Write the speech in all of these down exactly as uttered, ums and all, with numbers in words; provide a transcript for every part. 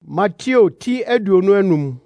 Mateo ti aduonu anum.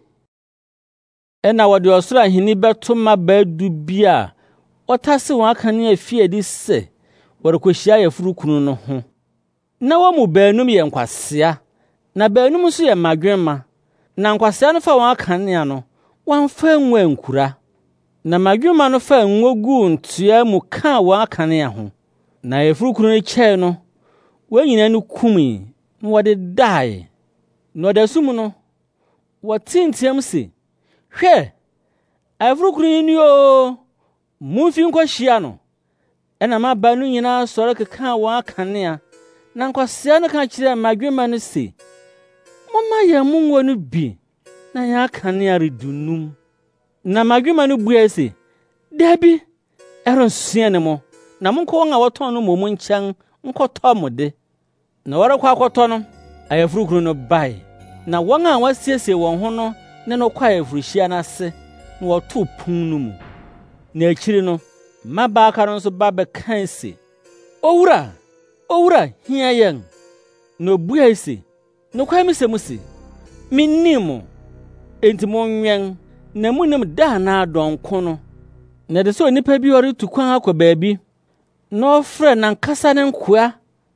Ena wode osoro ahini beto ma baadu bia otase won akane afie di se worokohia yafurukunu no ho. Na wamu baanum ye nkwasea, na baanum so ye madwenma. Na nkwasea no fa won akane no, wanfa nwa nkura. Na madwenma no fa ngogu ntua mu ka won akane ho. Na yafurukunu no kyee no, wanyina no kumi, na wode dae. No dasum no, wotintiam se, hwɛ, ayafurukunu ni o, mumfi nkohia no. Ena maba no nyina sɔre keka wɔn akanea, na nkwasea no ka kyerɛ madwenma no se, momma yɛn mo ngo no bi, na yɛn akanea redunum. Na madwenma no bua se, dabi, ɛrensua ne mo, na monkɔ wɔn a wɔtɔn no mmom nkyɛn nkɔtɔ mo de. Na wɔrekɔ akɔtɔ no, ayafurukunu no bae. Na wɔn a wasiesie wɔn ho no ne no kɔ ayafuruhyia n'ase, na wɔtoo pon no mu. Na akyiri no, mmabaa ka no nso ba bɛkae se, Owura, Owura, hia yɛn. Na obuae se, nokware mise mo se, minnim mo, enti monwɛn, na munim da anaa dɔnko no. Na de sɛ onipa bi ɔretu kwan akɔ baabi, na ɔfrɛ n'ankasa ne nkoa,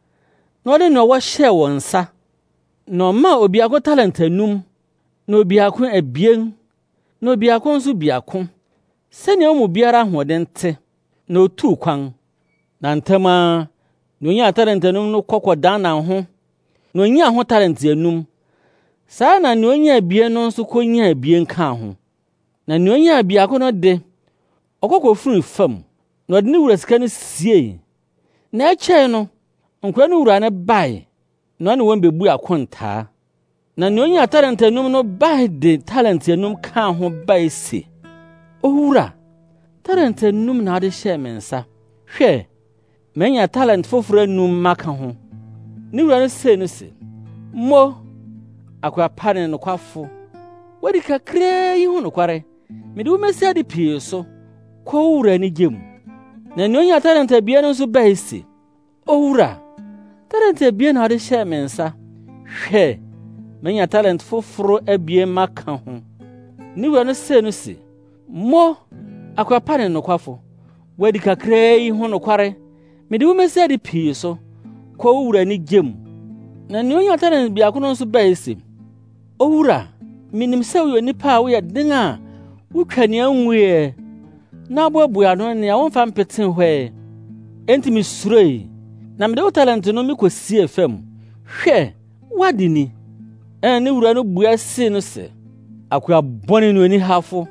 na ɔde nea wɔhyɛɛ wɔn nsa, na ɔma obiako talent anum, na obiako abien, na obiako nso biako, sɛnea ɔmo biara ahoɔden te, na otuu kwan. Na ntama, na onyaa talent anum no kɔkɔdanan ho, na onyaa ho talent anum. Saa na nea onyaa abien no nso konyaa abien kaa ho. Na nea onyaa biako no de, ɔkɔkɔfiri fam, na ɔde ne wura sika no siei. Na ɛkyɛe no, nkora no wura ne bae, na ɔne wɔn bebu akontaa. Na nea onyaa talent anum no bae de talent anum kaa ho bae se, Owura, talent anum na ade hyɛɛ me nsa. Hwɛ, manya talent foforo anum maka ho. Ne wura no sei no se, Mo, akoa pa ne nokwafo, wadi kakraa yi ho nokware, mede wo mesi ade pii so, kɔ wo wura ni gye mu. Na nea onyaa talent abien no nso bae se, Owura, talent abien na ade hyɛɛ me nsa. Hwɛ, manya talent foforo abien maka ho. Ne wura no sei no se, Mo, akoa pa ne nokwafo, wadi kakraa yi ho nokware, mede wo mesi ade pii so, kɔ wo wura ni gye mu. Na nea onyaa talent biako no nso bae se, Owura, minim sɛ woyɛ onipa a woyɛ den a wotwa nea nwuiɛ, na aboaboa no nea womfa mpete hɔ. Enti misuroi, na mede wo talent no mekɔsie fam. Hwɛ, wadi ni. Ɛna ne wura no bua se no sɛ, akoa bɔne ne onihafo,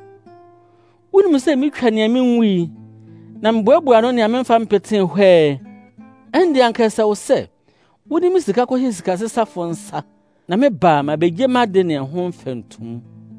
wonim sɛ metwa nea menwui, na meboaboa no nea memfa mpete hɔ. Ɛnde anka sɛ wo sɛ, wode me sika kɔhyɛ sikasesafo nsa, na mebaa mabegye m'ade ne ho mfɛntom.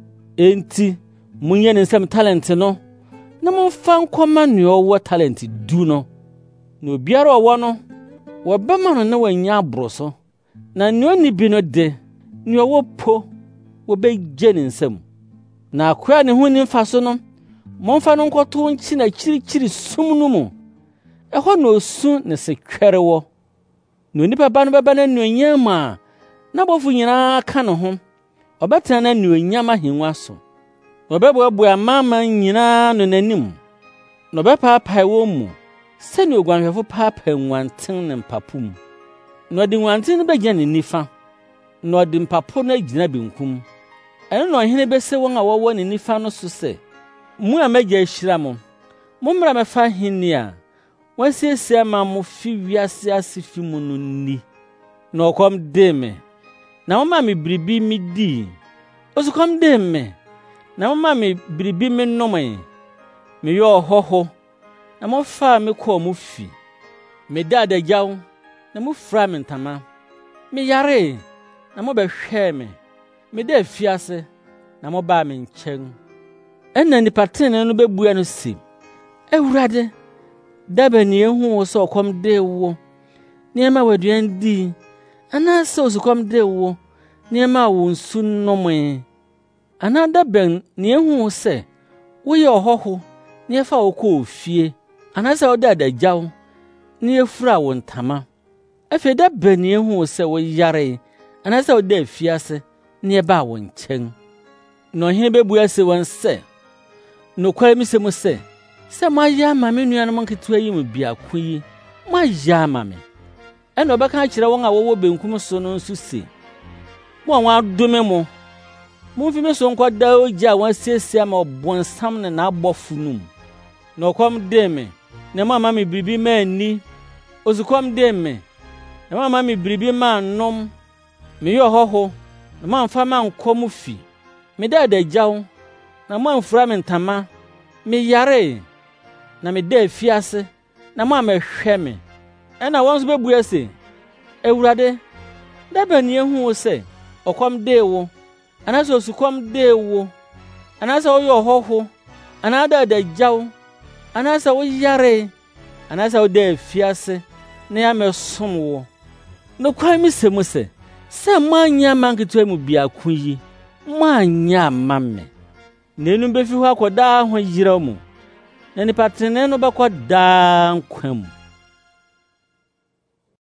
Enti, munyɛ ne nsɛm talent no, na momfa nkɔma nea ɔwɔ talent du no. Na obiara ɔwɔ no, wɔbɛma no na wanya aboro so, na nea onni bi no de, nea ɔwɔ po, wɔbɛgye ne nsam. Na akoa ne ho ni mfa so no, momfa no nkɔto nkyi na kyirikyiri sum no mu. Ɛhɔ na osu ne setwɛre wɔ. Na onipa ba no bɛba n'anuonyam a na abɔfo nyinaa ka ne ho, ɔbɛtena n'anuonyam ahengua so. Na ɔbɛboaboa amanaman nyinaa no n'anim, na ɔbɛpaapae wɔn mu, sɛnea oguanhwɛfo paapae nguanten ne mpapo mu. Na ɔde nguanten no bɛgyina ne nifa, na ɔde mpapo no agyina benkum. Ɛno na ɔhene bɛsɛ wɔn a wɔwɔ ne nifa no so sɛ, Mo a magya ahyira mo, mommra mɛfa ahenni a wɔasiesie ama mo fi wiase ase fi mu no nni. Na ɔkɔm dee me, na moma me biribi midii. Osukɔm dee me, na moma me biribi menomee. Meyɛ ɔhɔho, na mofaa me kɔɔ mo fi. Meda adagyaw, na mofura me ntama. Meyaree, na mobɛhwɛɛ me. Meda afiase, na mobaa me nkyɛn. Ɛnna nnipa trenee no bɛbua no se, Awurade, da bɛn na yɛhuu wo sɛ ɔkɔm dee wo, nneɛma w'aduan dii, anaasɛ osukɔm dee wo, nneɛma wo nsu nomee? Anaa da bɛn na yɛhuu wo sɛ woyɛ ɔhɔho, na yɛfa wo kɔɔ fie, anaasɛ woda adagyaw, na yɛfura wo ntama? Afei da bɛn na yɛhuu wo sɛ woyaree, anaasɛ woda afiase, ne ba wo nkyɛn. Na ɔhene bebua se wɔn sɛ, nokware mi sɛ mo sɛ, sɛ moayɛ ama me nuanom nketewa yi mu biako yi, moayɛ ama me. Ɛna ɔbɛka akyerɛ wɔn a wɔwɔ benkum so no nso se, mo a wɔadome mo, momfi me so nkɔda ogya a wɔasiesie ama ɔbɔnsam ne n'abɔfo no mu. Na ɔkɔm dee me, na moama me biribi manni. Osukɔm dee me, na moama me biribi mannom. Meyɛ ɔhɔho, na moamfa mankɔ mo fi. Medaa adagyaw, na moamfura me ntama. Meyaree, na medaa afiase, na moammɛhwɛ me. Ɛna wɔn nso bebua se, Awurade, da bɛn na yɛhuu sɛ ɔkɔm dee wo, anaasɛ osukɔm dee wo, anaasɛ woyɛ ɔhɔho, anaa da adagyaw, anaasɛ woyaree, anaasɛ wodaa afiase, na yɛamɛsom wo. Nokware mi sɛ mo sɛ, sɛ moanyɛ ama nketewa mu biako yi, moanyɛ ama me. Na enum befi hɔ akɔ daa ho yeraw mu, na nipa trenee no bɛkɔ daa nkwa mu.